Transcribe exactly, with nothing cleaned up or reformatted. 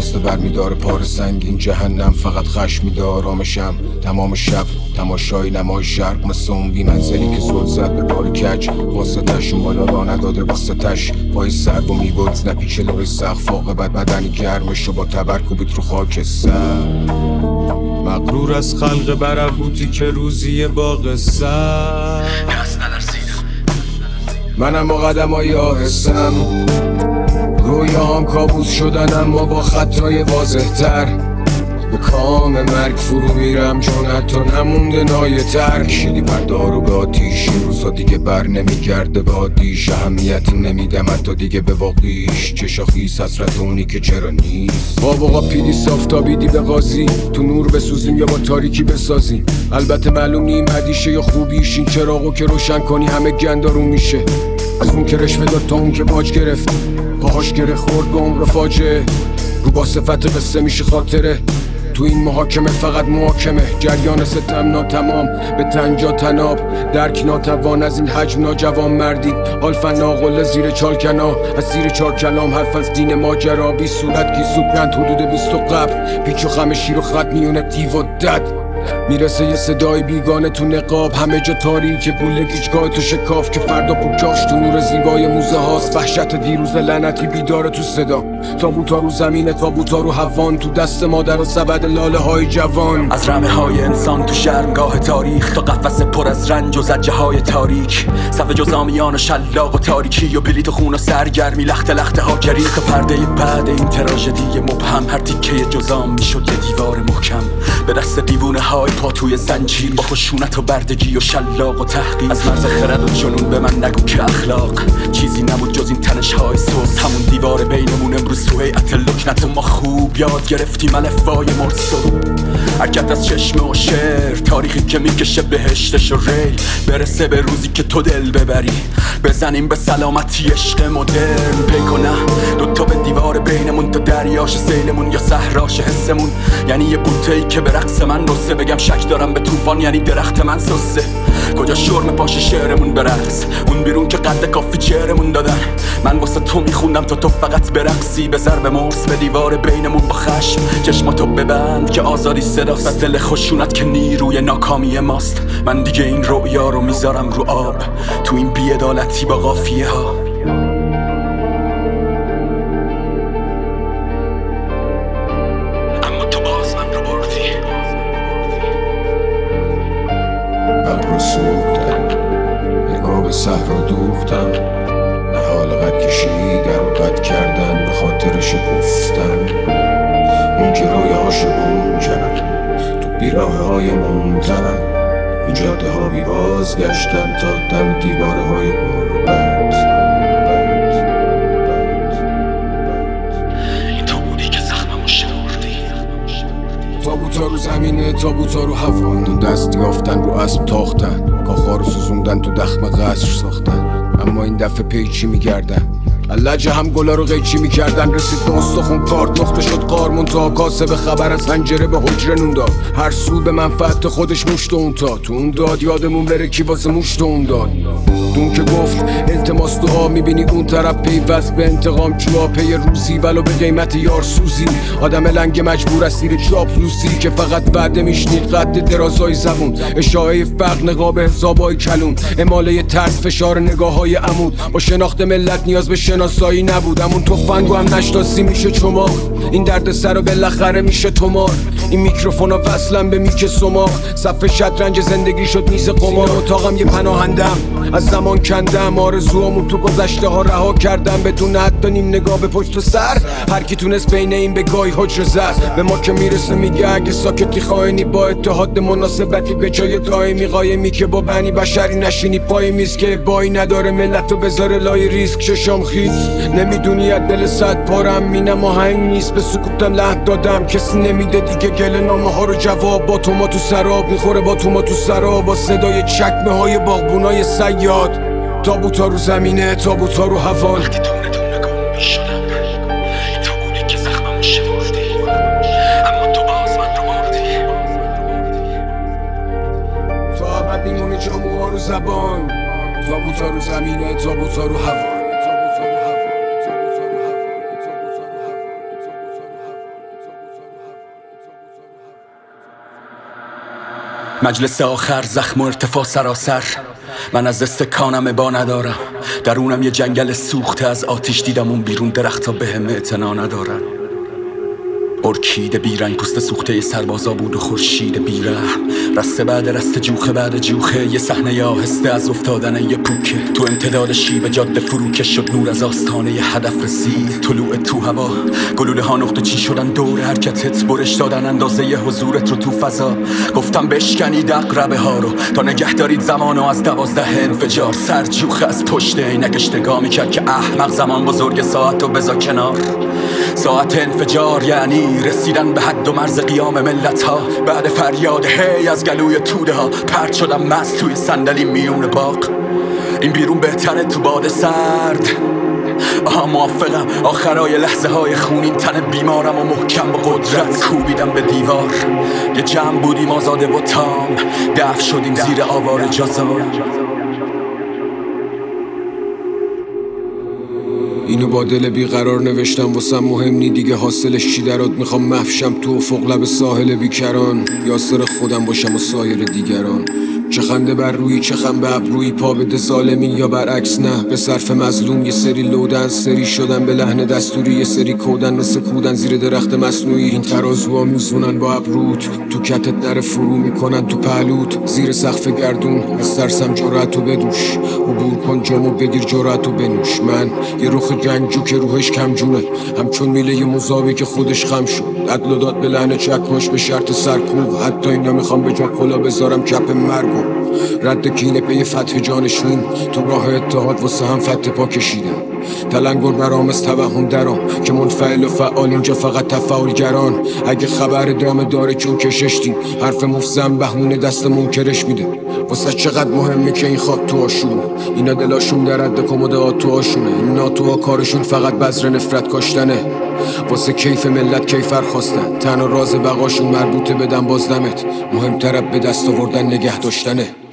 خواسته بر میداره پار سنگین جهنم فقط خشم میده آرامشم تمام شب تماشای نمای شرق مثل اون بی منزلی که زل زد به بار کج واسه تش اون بالا را نداده واسه تش پای سرب و میبرد نپیچه لای سقف عاقبت بدنی گرمش و با تبرکوبیت رو خاک سر مغرور از خلق برهوتی که روزی باغ سر منم با قدم های آهستم رویام کابوس شدن اما با خطای واضح تر به کام مرگ فرو میرم چون حتی نمونده نای ترک شدی بردارو به آتیش این روزا دیگه بر نمیگرده به آتیش اهمیتی نمیدم حتی دیگه به واقعیش چشا خیس حسرت اونی که چرا نیست بابا پیدی صافتابیدی به قاضی تو نور بسوزیم یا با تاریکی بسازیم البته معلوم نیم مدیشه یا خوبیش این چراغو که روشن کنی همه گندارون میشه از اون که رشوه داد تا اون که باج گرفت پاهاش گره خورد به عمر فاجعه رو با صفت قصه میشه خاطره تو این محاکمه فقط محاکمه جریان ستم ناتمام به تنجا تناب درک ناتوان از این حجم ناجوان مردی آلفا ناقله زیر چالکنا از زیر چار کلام حرف از دین ماجرا بی صورت گیسو پرند حدود بیست و قبل پیچ و خم شیر و خط میونه دیو و دد میرسه یه صدای بیگانه تو نقاب همه جا تاریکه پول گیجگاه تو شکاف که فردا پوکاش تو نور زیبای موزه هاست وحشت دیروز لعنتی بیداره تو صدا تابوتا رو زمینه تابوتا رو هوان تو دست مادر و سبد لاله های جوان از رمه های انسان تو شرمگاه تاریخ تا قفس پر از رنج و زجه های تاریک صف جزامیان و شلاق و تاریکی و بلیط خون و سرگرمی لخت لخت ها گریخ تا پرده بعد این تراژدی مبهم هر تیکه جزام میشد یه دیوار محکم به دست دیوونه های پا توی زنجیر با خشونت و بردگی و شلاق و تحقیر از مرز خرد و جنون به من نگو که اخلاق چیزی نبود جز این تنش های سوز همون دیوار بینمون امروز تو هیئت لکنت و ما خوب یاد گرفتیم الفبای مرسو حرکت از چشم و شعر تاریخی که میکشه بهشتش و ریل برسه به روزی که تو دل ببری بزنیم به سلامتی عشق مدرن پیکو نه دوتا به دیوار بینمون تا دریاش سیلمون یا صحراش حسمون یعنی یه بوته‌ای که به رقص من رسه بگم شک دارم به طوفان یعنی درخت من سسه کجا شرم پاش شعرمون برقص اون بیرون که قد کافی چهرمون دادن من واسه تو میخوندم تا تو فقط برقصی به ضرب مرس به دیوار بینمون با خشم چشماتو ببند که آزادی صداست از دل خشونت که نیروی ناکامی ماست من دیگه این رؤیا رو میذارم رو آب تو این بی‌عدالتی با قافیه ها اما تو باز من رو بردی ابرو سوختم نگاه به صحرا دوختم نهال قد کشیدن و قد کردن به خاطر شکفتن اون که رویاهاشو گم کرد تو بیراه های ممتن این جاده ها بی بازگشتن تا دم دیواره های غربت این تو بودی که زخممو شمردی تابوتا رو زمینه تابوتا رو هوا دو دست یافتن رو اسب تاختن کاخا رو سوزوندن تو دخم قصر ساختن اما این دفعه پیچی میگردن لجه هم گلا رو قیچی میکردن رسید به استخون کارت نقطه شد قارمون تا کاسه به خبر از پنجره به حجره نون داد هر سو به منفعت خودش مشت اون تا تو اون داد یادمون بره کی واسه مشت اون داد دون که گفت التماس دعا میبینی اون طرف پیوست به انتقام جوا پی روزی ولو به قیمت یار سوزی آدم لنگ مجبور از سیر چاپلوسی که فقط بعد میشنید قد درازای زبون اشاعه فقر نقاب حسابای کلون اماله ترس فشار نگاه های عمود با شناخت ملت نیاز به شناسایی نبود همون تفنگو هم نشناسی میشه چماق این درد سر و بالاخره میشه تومار این میکروفونا وصلن به میک سماق صف شطرنج زندگی شد میز قمار اتاقم یه پناهندم از زمان کندم آرزوامون تو گذشته ها رها کردم بدون حتی نیم نگاه به پشت سر هر کی تونست بین این به گای حجر زد به ما که میرسه میگه اگه ساکتی خائنی با اتحاد مناسبتی به جای دائمی قایمی که با بنی بشری نشینی پای میز که بایی نداره ملتو بذاره لای ریسک چشام خیز نمیدونی از دل صد پارم مینم آهنگ نیست به سکوتم لحن دادم کسی نمیده دیگه گل نامه ها رو جواب با تو ما تو سراب میخوره با تو ما تو سراب با صدای چکمه های باغبونای سیاد تابوتا رو زمینه تابوتا رو هوان وقتی دونه دونه گم میشدم تو بودی که زخممو شمردی اما تو باز من رو بردی تا ابد میمونه جاموها رو زبان تابوتا رو زمینه تابوتا رو هوان مجلس آخر، زخم و ارتفاع سراسر. من از استکانم ابا ندارم، درونم یه جنگل سوخته از آتیش دیدم اون بیرون، درخت ها به هم اعتنا ندارن. ارکیده بیرنگ پوست سوخته سربازا بود و خورشید بیرحم، رسته بعد رسته جوخه بعد جوخه، یه صحنه آهسته از افتادن یه پوکه. تو امتداد شیب جاده فروکش شد، نور از آستانه ی هدف رسید. طلوع تو هوا، گلوله ها نقطه چی شدن دور حرکتت، برش دادن اندازه ی حضورت رو تو فضا. گفتم بشکنید اقربه ها رو تا نگه دارید زمانو از دوازده انفجار. سر جوخه از پشت عینکش نگاه میکرد که احمق زمان بزرگ، ساعت رو بذار کنار. ساعت انفجار یعنی رسیدن به حد و مرز قیام ملت ها. بعد فریاد هی از گلوی توده ها، پرت شدم مست توی صندلی میون باغ. این بیرون بهتره تو باد سرد. آها موافقم، آخرای لحظه های خونین تن بیمارم و محکم با قدرت کوبیدم به دیوار. یه جمع بودیم آزاده و تام، دفع شدیم زیر آوار جزا. اینو با دل بیقرار نوشتم واسم مهم نی دیگه حاصلش چی درات. میخوام محشم تو افق لب ساحل بیکران، یاسر خودم باشم و سایر دیگران. چه خنده بر روی چه خم به ابروی، پا بده ظالمین یا برعکس نه. به صرف مظلوم یه سری لودن، سری شدن به لحن دستوری، یه سری کودن مثل کودن زیر درخت مصنوعی. این ترازوها میزونن با ابروت، تو کتت نره فرو میکنن تو پهلوت. زیر سقف گردون از ترسم جرأتو بدوش، عبور کن جامو بگیر جرأتو بنوش. من یه رخ جنگجو که روحش کم جونه، همچون میله یه مزاوی که خودش خم شد. عدل و داد به لحن چکش به شرط سرکوب، حتی اینا میخوام به جا کلا بذارم کپ مرگو. رد کینه پی فتح جانشون، تو راه اتحاد واسه هم فتح پا کشیدم. تلنگر برام از توهم درام که منفعل و فعال، اینجا فقط تفاعلگران. اگه خبر دام داره چون کششتیم، حرف مفزم بهونه دست منکرش میده. واسه چقدر مهمه که این خاک تو آشونه، اینا دلاشون در رد کموده ها تو آشونه. این ناتوها کارشون فقط بذر نفرت کاشتنه، واسه کیف ملت کیفر خواستن. تنها راز بقاشون مربوطه بدن بازدمت، مهمتر به دست آوردن نگه داشتنه.